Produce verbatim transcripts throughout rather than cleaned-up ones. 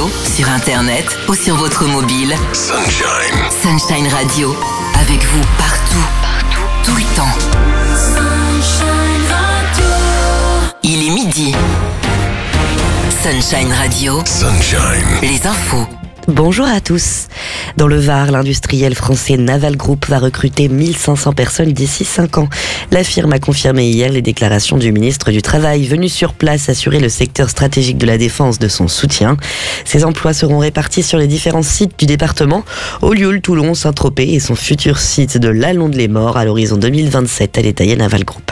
radio, sur internet ou sur votre mobile. Sunshine. Sunshine Radio, avec vous partout, partout, tout le temps. Sunshine Radio. Il est midi. Sunshine Radio. Sunshine. Les infos. Bonjour à tous. Dans le Var, l'industriel français Naval Group va recruter mille cinq cents personnes d'ici cinq ans. La firme a confirmé hier les déclarations du ministre du Travail, venu sur place assurer le secteur stratégique de la défense de son soutien. Ces emplois seront répartis sur les différents sites du département, Ollioules, Toulon, Saint-Tropez et son futur site de Lallons-de-les-Morts à l'horizon deux mille vingt-sept, a détaillé Naval Group.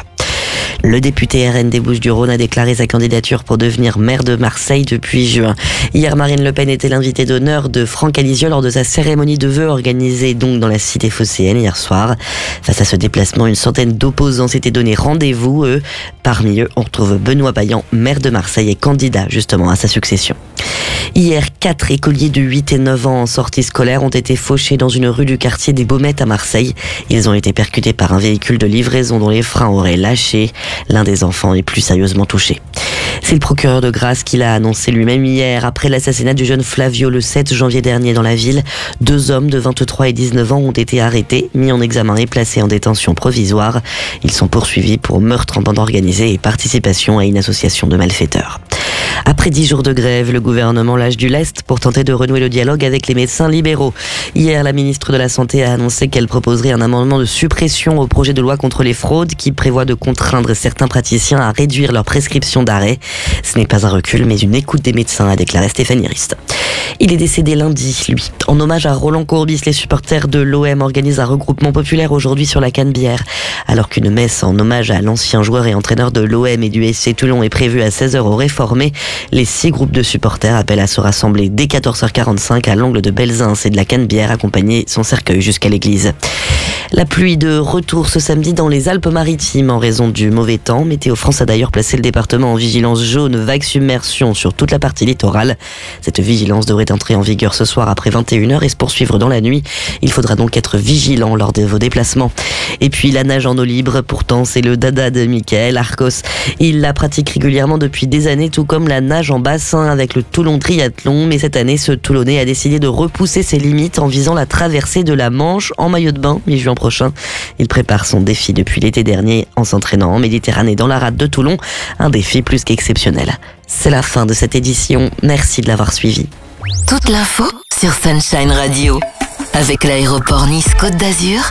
Le député R N des Bouches-du-Rhône a déclaré sa candidature pour devenir maire de Marseille depuis juin. Hier, Marine Le Pen était l'invitée d'honneur de Franck Alizio lors de sa cérémonie de vœux organisée donc dans la cité phocéenne hier soir. Face à ce déplacement, une centaine d'opposants s'étaient donné rendez-vous. Eux, parmi eux, on retrouve Benoît Payan, maire de Marseille et candidat justement à sa succession. Hier, quatre écoliers de huit et neuf ans en sortie scolaire ont été fauchés dans une rue du quartier des Baumettes à Marseille. Ils ont été percutés par un véhicule de livraison dont les freins auraient lâché. L'un des enfants est plus sérieusement touché. C'est le procureur de Grasse qui l'a annoncé lui-même hier, après l'assassinat du jeune Flavio le sept janvier dernier dans la ville. Deux hommes de vingt-trois et dix-neuf ans ont été arrêtés, mis en examen et placés en détention provisoire. Ils sont poursuivis pour meurtre en bande organisée et participation à une association de malfaiteurs. Après dix jours de grève, le gouvernement lâche du lest pour tenter de renouer le dialogue avec les médecins libéraux. Hier, la ministre de la Santé a annoncé qu'elle proposerait un amendement de suppression au projet de loi contre les fraudes qui prévoit de contraindre certains praticiens à réduire leur prescription d'arrêt. Ce n'est pas un recul, mais une écoute des médecins, a déclaré Stéphanie Rist. Il est décédé lundi, lui. En hommage à Roland Courbis, les supporters de l'O M organisent un regroupement populaire aujourd'hui sur la Canebière. Alors qu'une messe en hommage à l'ancien joueur et entraîneur de l'O M et du S C Toulon est prévue à seize heures au Réformé, les six groupes de supporters appellent à se rassembler dès quatorze heures quarante-cinq à l'angle de Belzins et de la Canebière, accompagner son cercueil jusqu'à l'église. La pluie de retour ce samedi dans les Alpes-Maritimes en raison du mauvais temps. Météo France a d'ailleurs placé le département en vigilance jaune, vague submersion sur toute la partie littorale. Cette vigilance devrait entrer en vigueur ce soir après vingt et une heures et se poursuivre dans la nuit. Il faudra donc être vigilant lors de vos déplacements. Et puis la nage en eau libre, pourtant c'est le dada de Michael Arcos. Il la pratique régulièrement depuis des années, tout comme la nage en bassin avec le Toulon Triathlon. Mais cette année, ce Toulonnais a décidé de repousser ses limites en visant la traversée de la Manche en maillot de bain mi-juin prochain. Il prépare son défi depuis l'été dernier en s'entraînant en Méditerranée dans la rade de Toulon. Un défi plus qu'exceptionnel. C'est la fin de cette édition. Merci de l'avoir suivi. Toute l'info sur Sunshine Radio. Avec l'aéroport Nice-Côte d'Azur.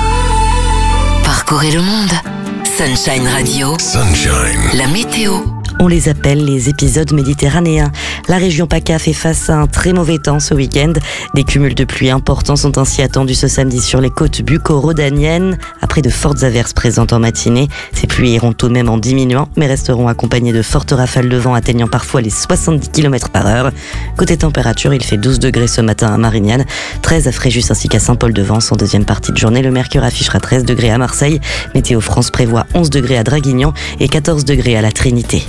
Parcourez le monde. Sunshine Radio. Sunshine. La météo. On les appelle les épisodes méditerranéens. La région PACA fait face à un très mauvais temps ce week-end. Des cumuls de pluie importants sont ainsi attendus ce samedi sur les côtes bucco-rhodaniennes. Après de fortes averses présentes en matinée, ces pluies iront tout de même en diminuant, mais resteront accompagnées de fortes rafales de vent atteignant parfois les soixante-dix kilomètres par heure. Côté température, il fait douze degrés ce matin à Marignane, treize à Fréjus ainsi qu'à Saint-Paul-de-Vence. En deuxième partie de journée, le mercure affichera treize degrés à Marseille. Météo France prévoit onze degrés à Draguignan et quatorze degrés à la Trinité.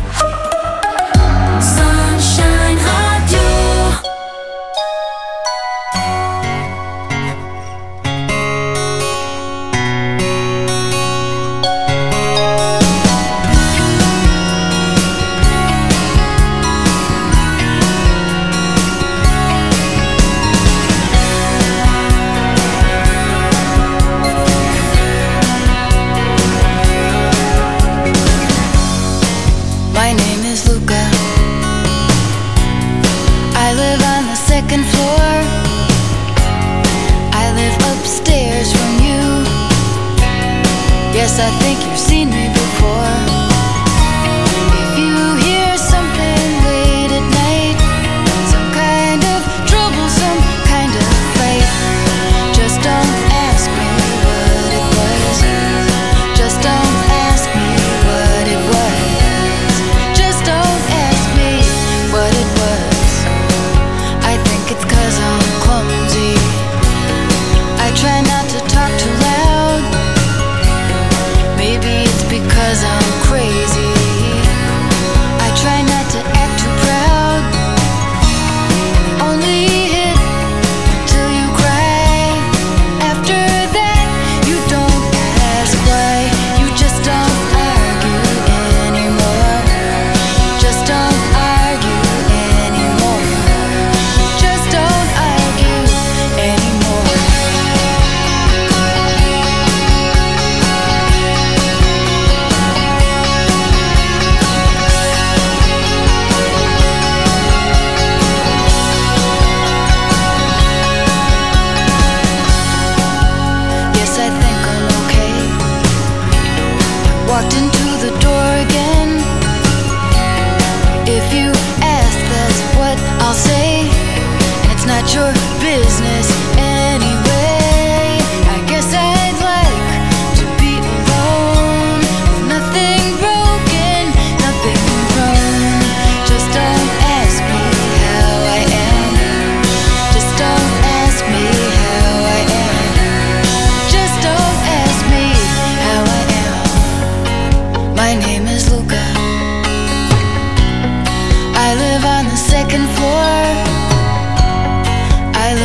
Yes, I think you've seen me before. If you hear something late at night, some kind of trouble, some kind of fight, just don't ask me what it was. Just don't ask me what it was. Just don't ask me what it was. I think it's 'cause I'm clumsy. I try not to talk too loud. Maybe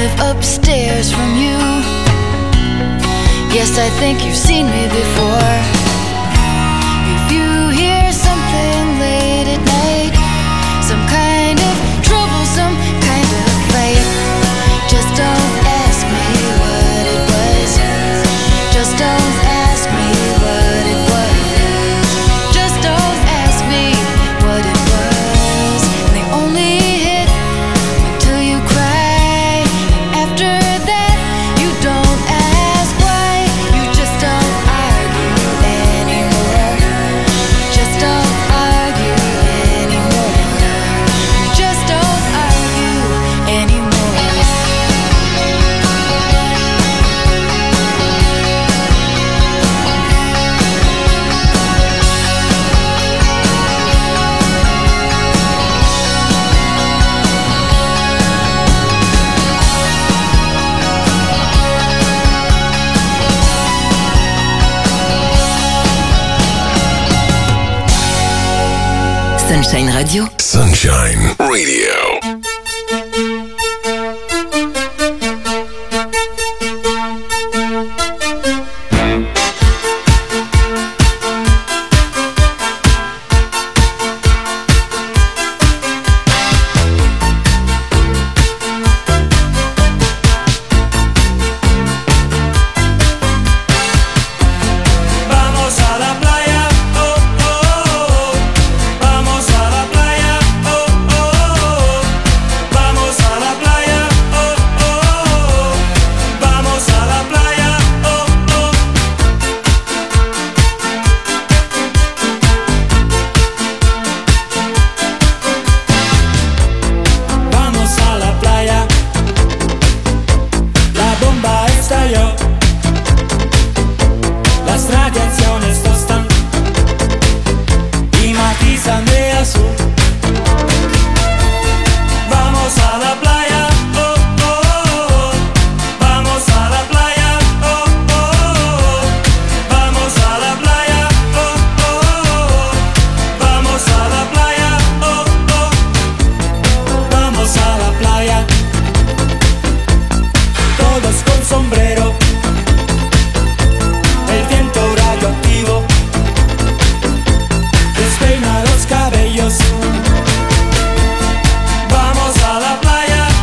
live upstairs from you. Yes, I think you've seen me before. If you hear something late at night, some kind of trouble, some kind of fight, just don't ask me what it was. Just don't ask me what it was. Just don't ask me what it was. And they only hit until you cry. After that, you don't ask why. You just don't argue anymore. Just don't argue anymore. You just don't argue anymore. Sunshine Radio. Sunshine Radio. Vamos a la playa, oh, oh, oh. Vamos a la playa, oh, oh, oh. Vamos a la playa, oh, oh, oh. Vamos a la playa, oh, oh. Vamos a la playa. La bomba estalló. Las radiaciones tostan y matizan de azul. Vamos a la playa, oh, oh, oh. Vamos a la playa, oh, oh, oh. Vamos a la playa, oh, oh, oh. Vamos a la playa, oh, oh. Vamos a la playa. Todos con sombrero. El viento radioactivo despeina los cabellos. Vamos a la playa,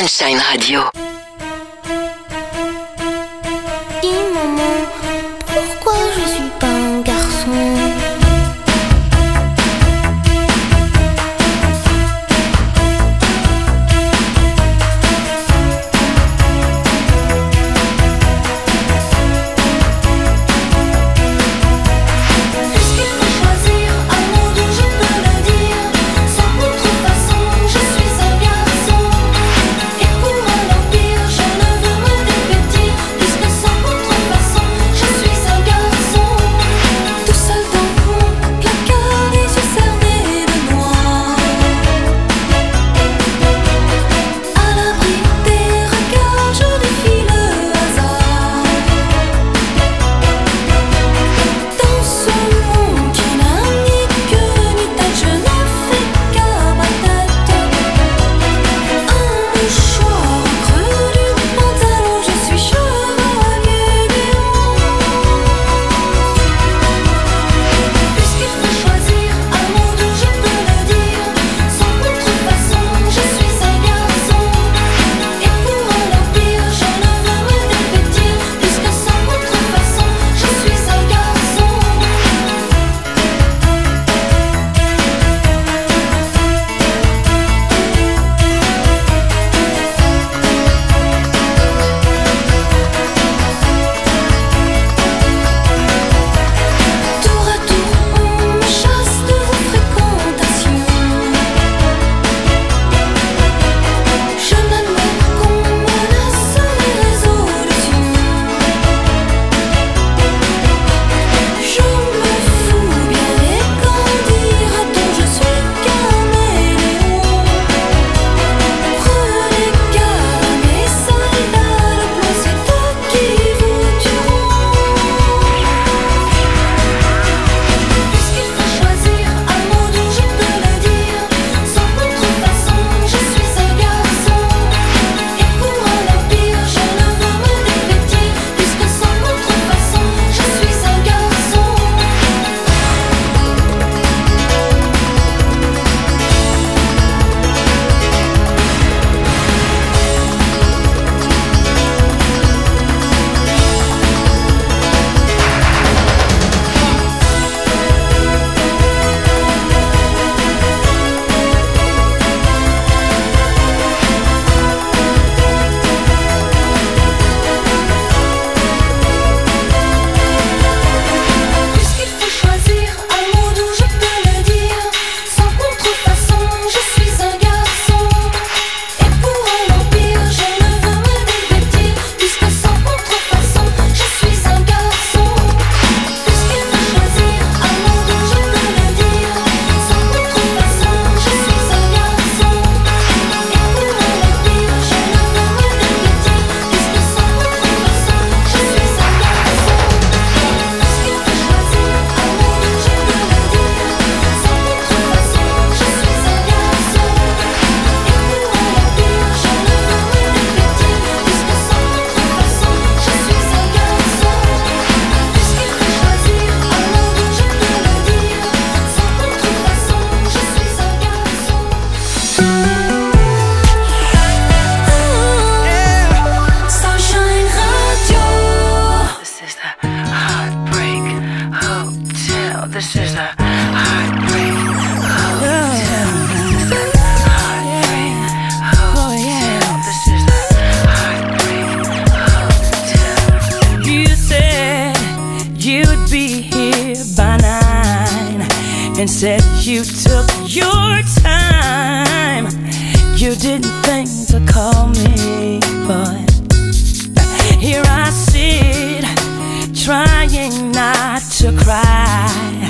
Sunshine Radio. Dis maman, pourquoi je suis pas un garçon? and said you took your time. You didn't think to call me, but here I sit, trying not to cry,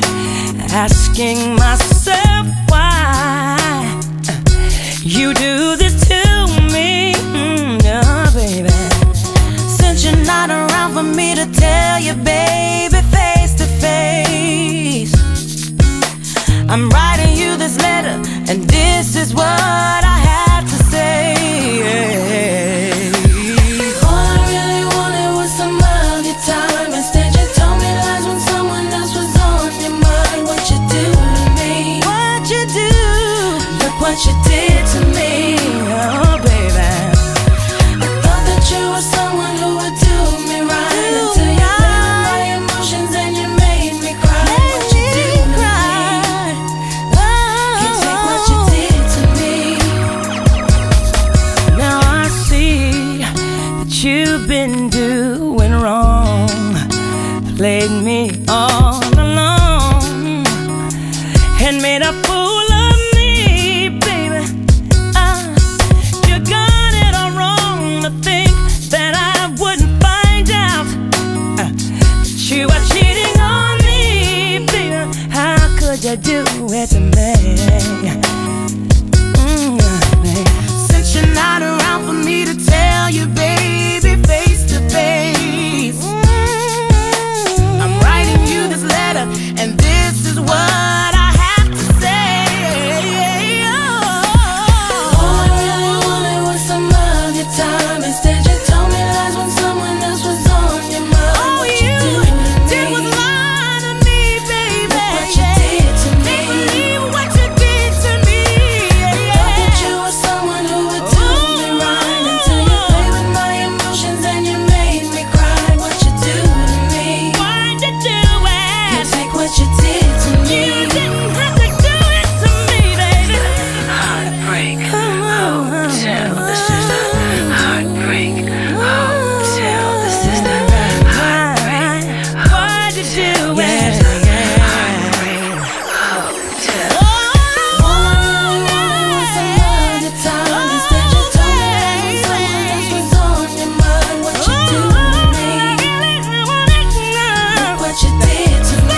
asking myself why you do this to me, mm, oh, baby. Since you're not around for me to tell you, baby, face to face, I'm writing you this letter, and this is what I have to say. All I really wanted was some of your time. Instead you told me lies when someone else was on your mind. What you do to me? What you do? Look what you did to me, oh baby. you do it to me. Mm, babe. Since you're not around for me to tell you, baby, face to face, I'm writing you this letter, and this is what I have to say. Oh, all I really wanted was some of your time. Instead, you told me lies when someone else was on your mind. Oh, what you, you did was lie to me, baby. Look what you did to me. Can't believe what you did to me. I thought that you were someone who would do me right, until you played with my emotions and you made me cry. What you do to me? Why'd you do it? Can't take what you did to me. You didn't have to do it to me, baby. Heartbreak Hotel. This is the Heartbreak Hotel. This is the Heartbreak Hotel. Why'd you do it? Heartbreak Hotel. All I really wanted was some of your time. Instead, you told me that when someone else was on your mind. What you do to me? Look what you did to me.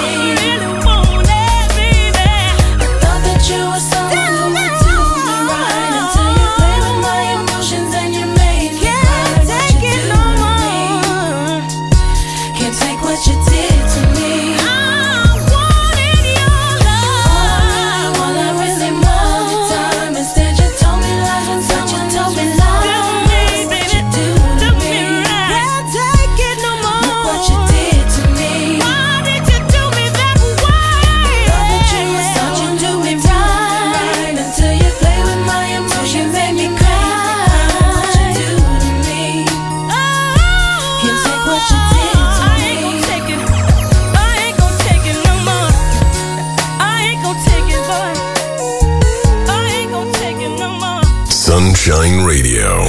I thought that you were someone who would do me right, until you played with my emotions and you made me cry. What you do to me? Can't take what you did to me. I wanted your love. All I really wanted your time. Instead, you told me lies when someone told me lies. What you do to me? Can't take it no more. Look what you did to me. Why did you do me that way? Thought that you was thought you do me right, until you play with my emotions and you cry. What you do to me? Can't take what you did to me. I ain't gon' take it. I ain't gon' take it no more. I ain't gon' take it, boy. I ain't gon' take it no more. Sunshine Radio.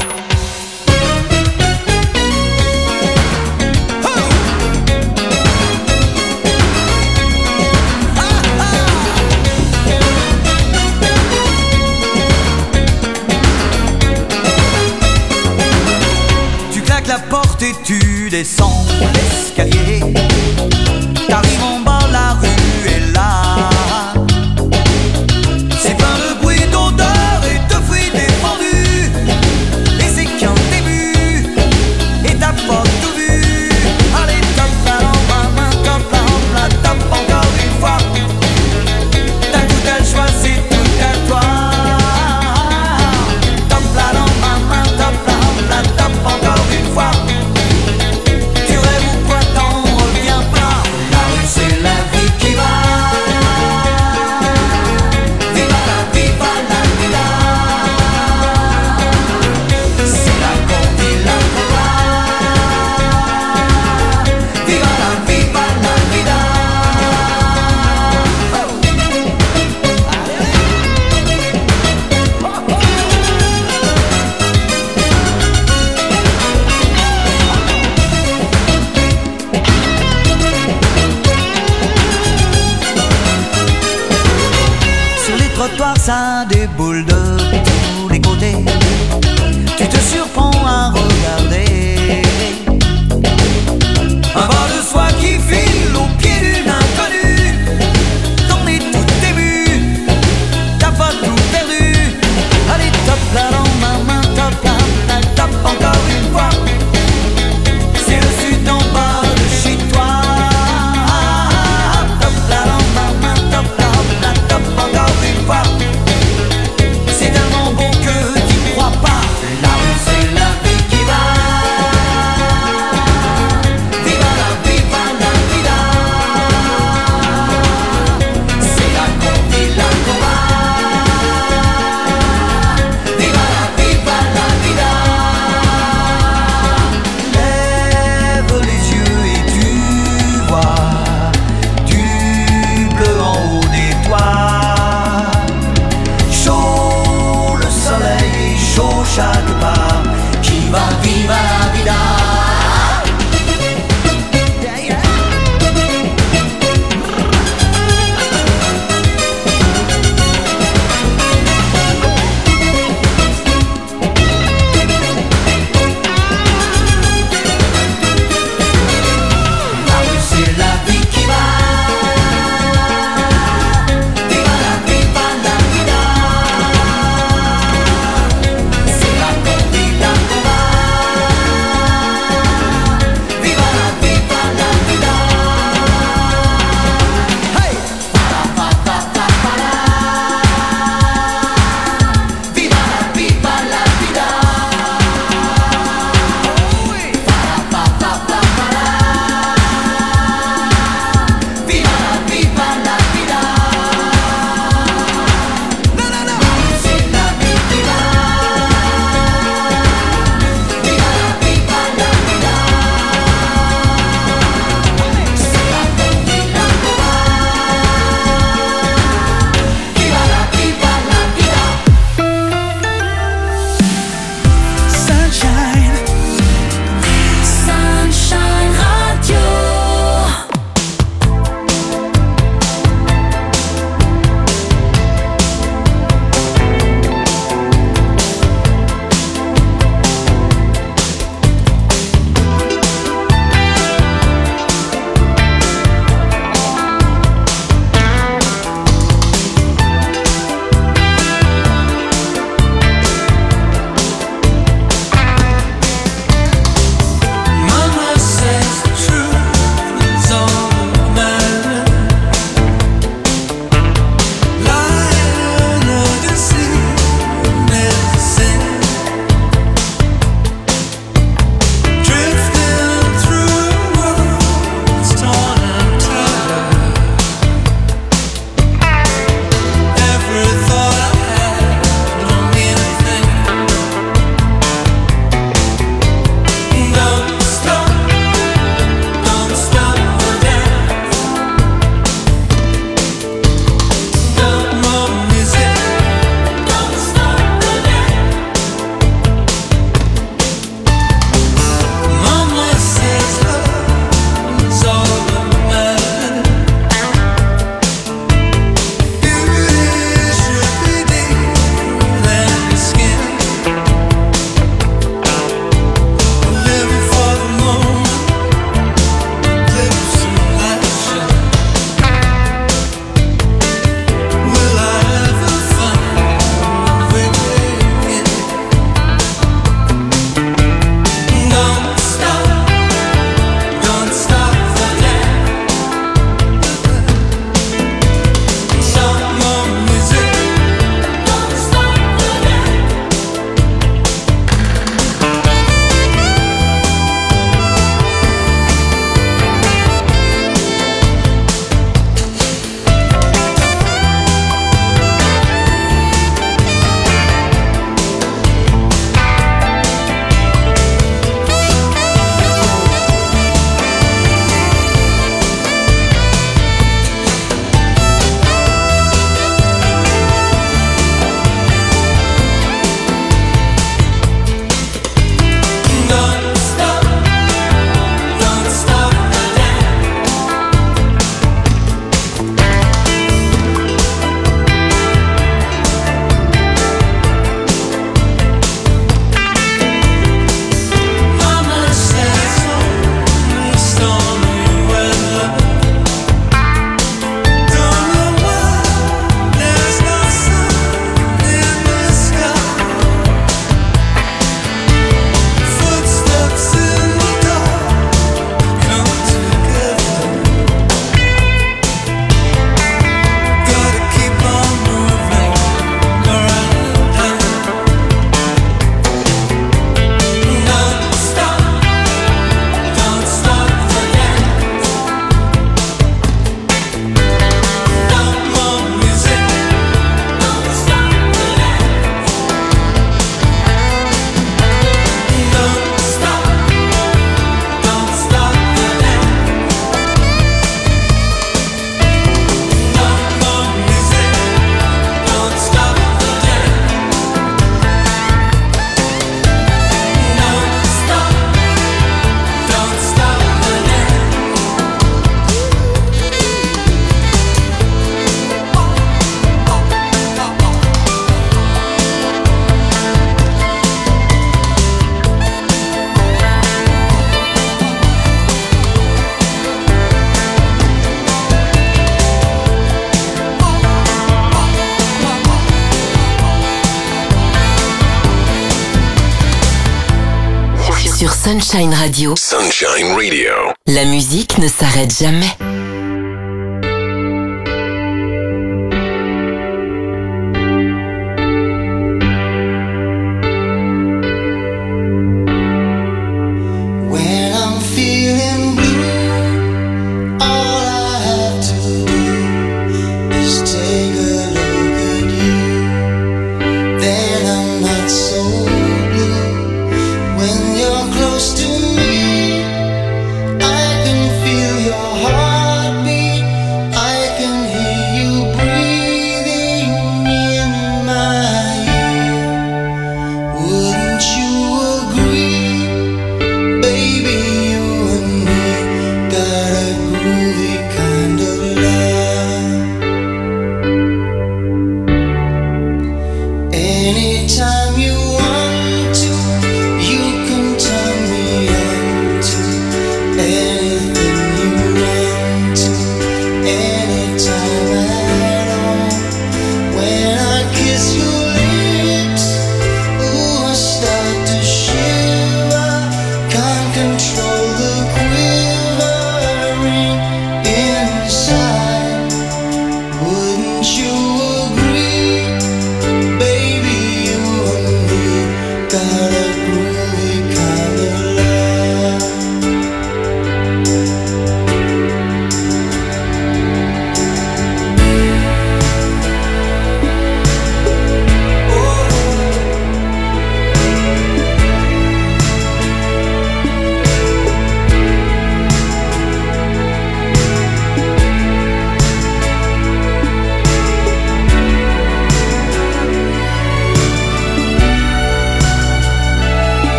Tu claques la porte et tu descends l'escalier. T'arrives en bas, la rue est là. C'est plein de bruit, d'odeur et de fruits défendus. Et c'est qu'un début, et t'as pas tout vu. Allez, top la lampe à main, top la lampe, la top encore une fois. T'as tout à le choix, c'est tout à toi. Top la lampe à main, top la lampe, la top encore une fois. Tu rêves ou quoi, t'en reviens pas. La rue c'est la vie qui va. Viva la, viva la vida. C'est la corde et la combat. Viva la, viva la vida. Sur les trottoirs ça déboule de tous les côtés. Tu te surprends à regarder un bras de soie qui file au pied d'une inconnue. T'en es tout ému, t'as pas tout perdu. Allez top la lampe, ma main, top la la top encore une fois. C'est le sud en bas de chez toi. Top la lampe, ma main, top la la top encore une fois. Sur Sunshine Radio, Sunshine Radio. la musique ne s'arrête jamais. When I'm feeling blue, all I have to do is take a look at you. Then I'm not so blue. When you're close to me, I can feel your heart.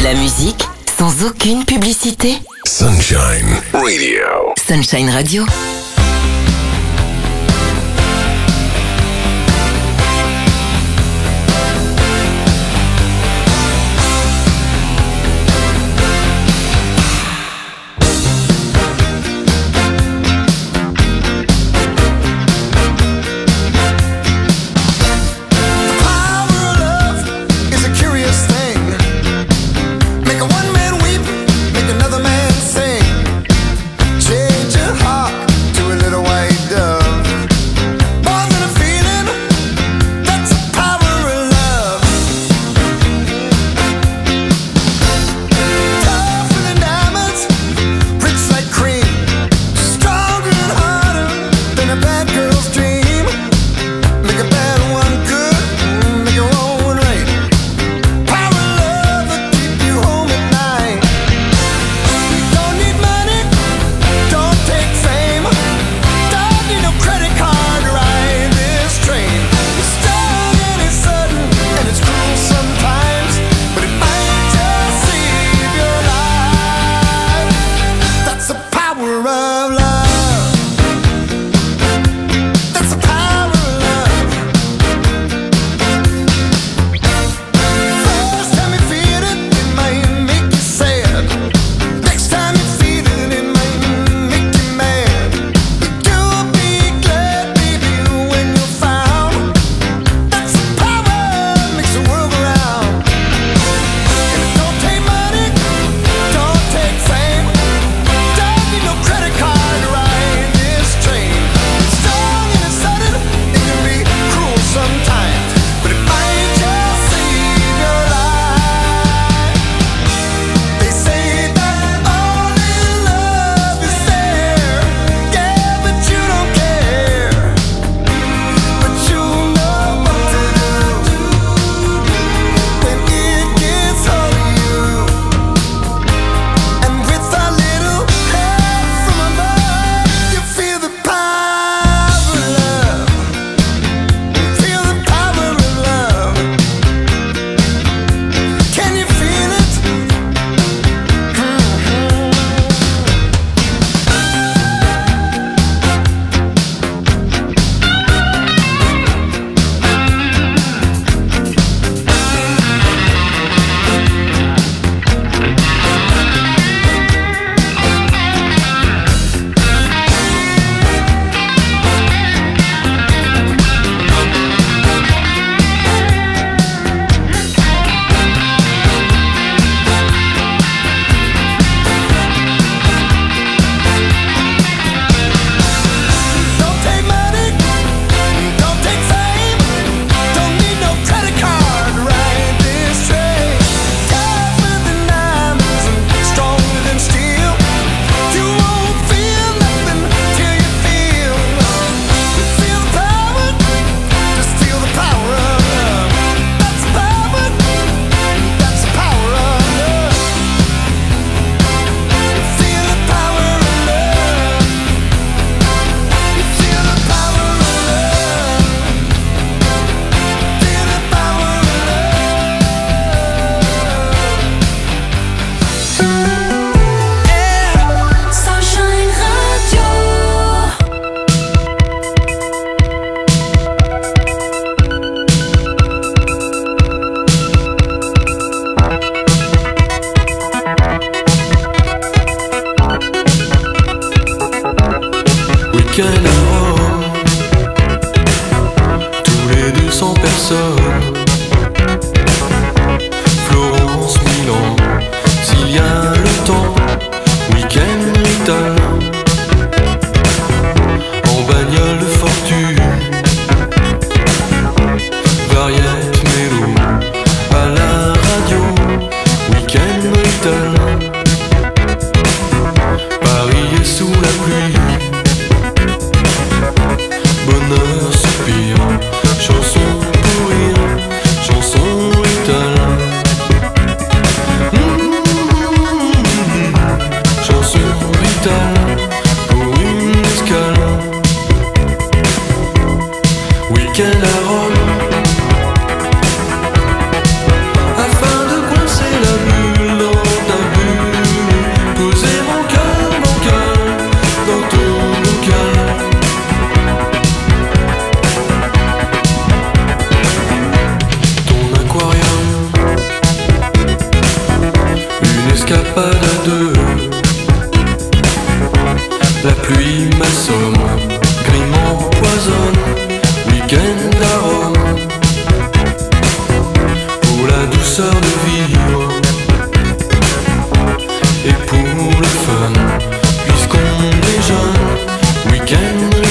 la musique sans aucune publicité. Sunshine Radio. Sunshine Radio. Afin de coincer la bulle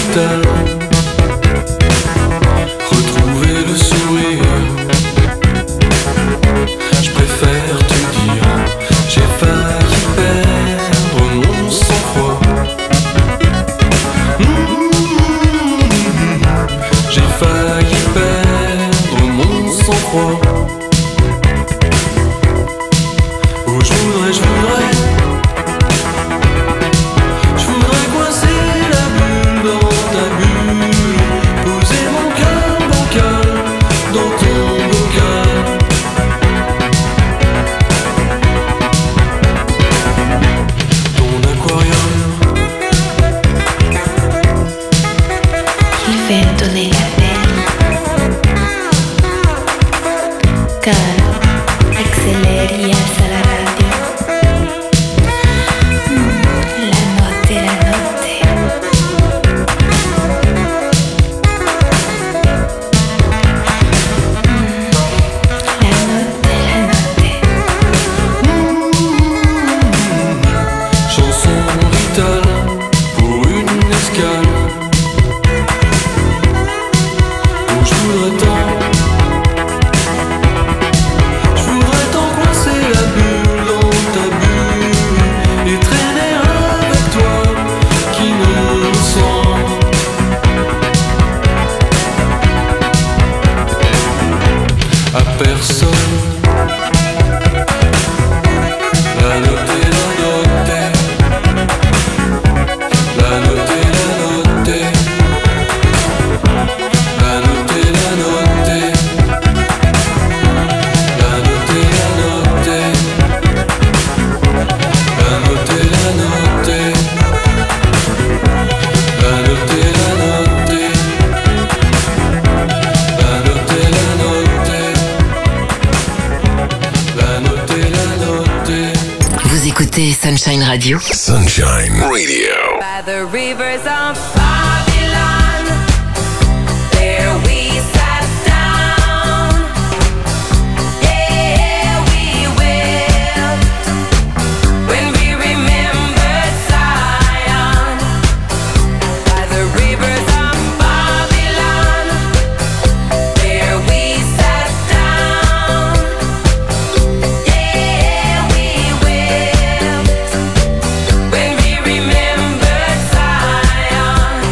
cristal. Retrouver le sourire. Je préfère te dire, j'ai failli perdre mon sang-froid. Mmh, j'ai failli perdre mon sang-froid. Oh, je voudrais, je voudrais, je voudrais coincer la bulle dans ta bulle, poser mon cœur bancal dans ton bocal. Ton aquarium. Il vento nella pelle, caro, acceleri e alza la radio. Mm, la notte, la notte. Mm, la notte, la notte. Chanson vitale pour une escale. Oh, je voudrais tant, je voudrais tant coincer la bulle dans ta bulle et traîner avec toi qui ne me sent à personne. La note est la note, la note est la note, la note est la note, la note est la note, la note est la note, la note est la note, la note est la note, la note est la note. Vous écoutez Sunshine Radio. Sunshine Radio. By the rivers of Babylon, there we sat down. Yeah, we wept when we remembered Zion. By the rivers of Babylon, there we sat down. Yeah, we wept when we remembered Zion.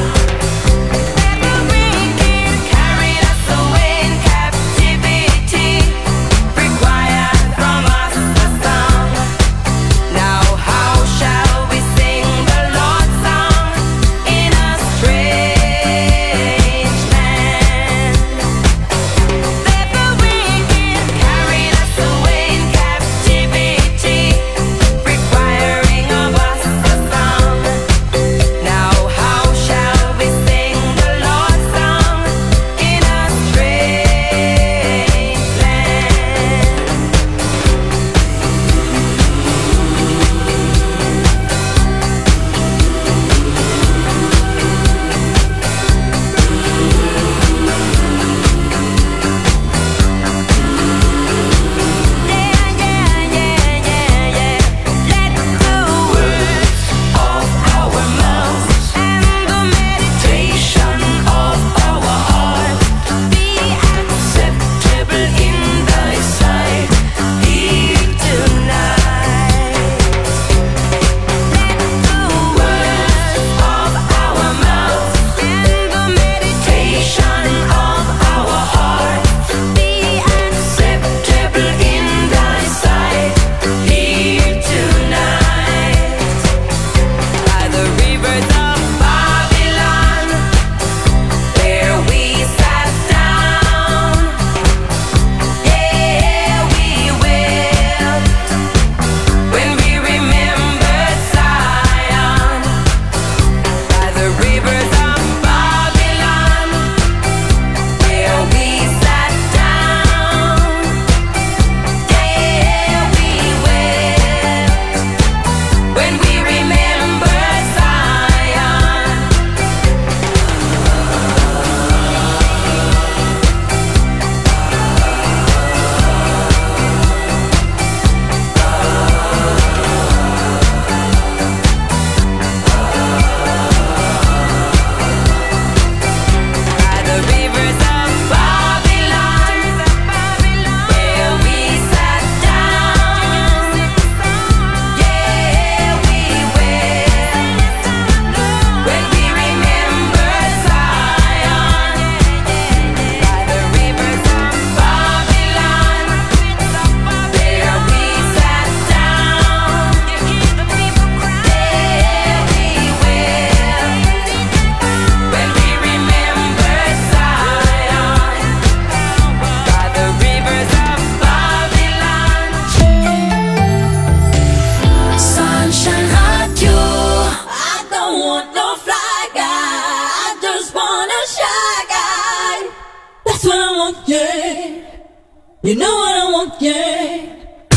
what I want, yeah. You know what I want, yeah.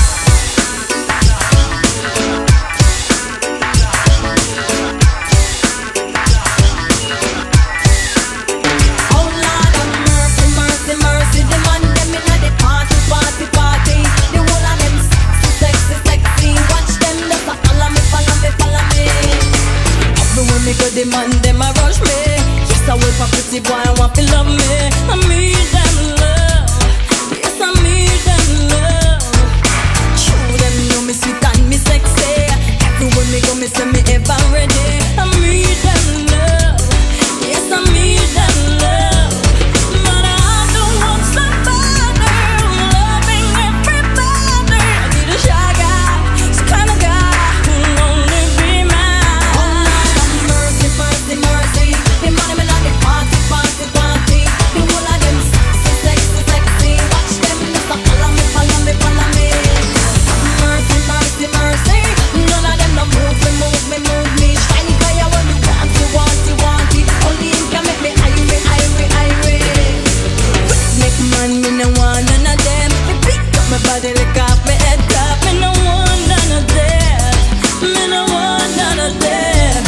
The man, them a rush me. Yes, I will for pretty boy, I want to love me. I need them love. Yes, I need them love. True, them know me sweet and me sexy. Everywhere me go, me say me ever ready. I need them love. Yes, I need them love. But I don't want somebody loving everybody. I need a shy guy, some kind of guy who'll only be mine. Mercy, mercy, the money me like the party, party, party. The whole of them sexy, sexy, sexy. Watch them just a follow me, follow me, follow me. Mercy, mercy, mercy. None of them no move me, move me, move me. Shiny fire when you want it, want it, want it. Only him can make me irate, irate, irate. Make man, me no want none of them. Me pick up my body, lick off my head top. Me no want none of them. Me no want none of them.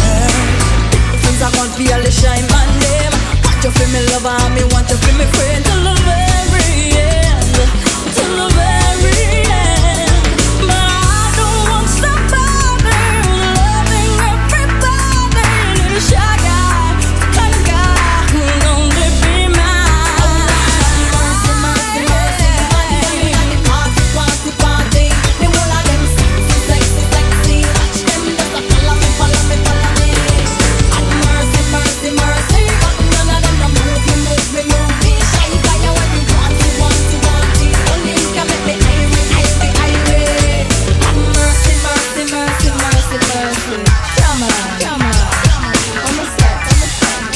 I can't feel the shine man name. Want you feel me lover and me want you feel me friend. Till the very end, till the very end. But I don't want somebody loving everybody. Need a shy guy, the kind of guy who'll only be mine. Mercy, mercy, mercy. The money and the party, party, party. The whole of them sexy, sexy, sexy. Watch them just a follow me, follow me, follow me. Mercy, mercy, but none of them no move me, move me, move me. Shy guy, when you want it, want it, want it. Only you can make me irate, irate, irate. Mercy, mercy, mercy, mercy, mercy. Come on, come on. On the set, on the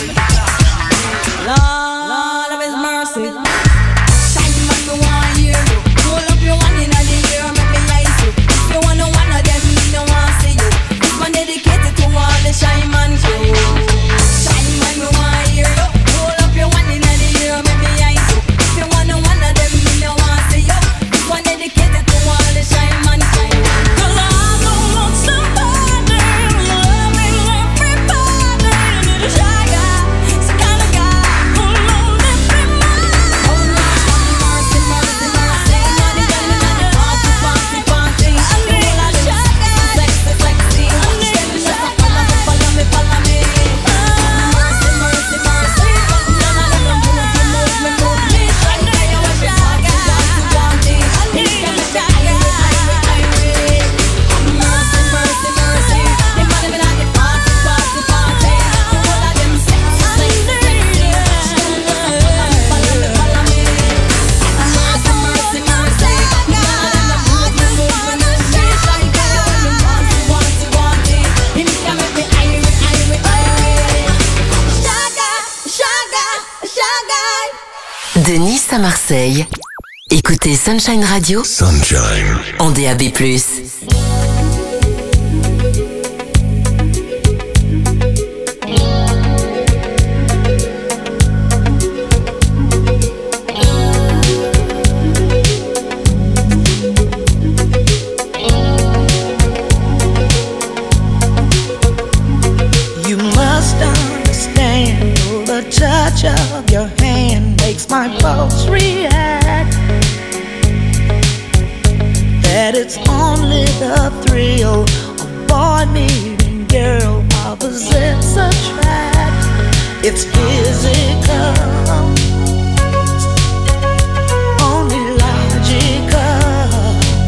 set. Lord of His mercy. Shy man, me want hear you. Hold up your hand inna the air, make me ice you. If you want no one of them, me no want see you. This one dedicated to all the shy man crew. De Nice à Marseille, écoutez Sunshine Radio Sunshine en D A B plus. You must understand the touch of your hand makes my pulse react. That it's only the thrill of boy meeting girl opposites attract. It's physical, only logical.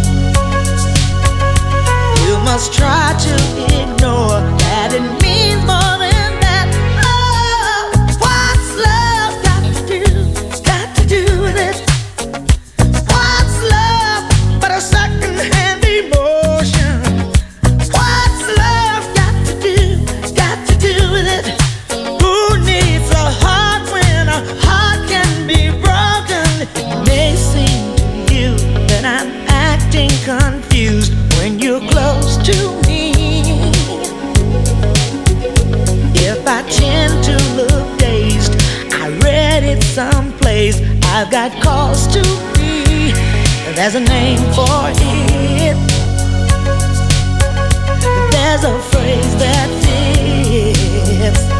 You must try to ignore that it means more than that. Oh, what's love got to do? Got to do with it. What's love but a second-hand emotion? What's love got to do? Got to do with it. Who needs a heart when a heart can be broken? It may seem to you that I'm acting confused when you're close to me. If I tend to look dazed, I read it someplace. I've got cause to be. There's a name for it. There's a phrase that fits.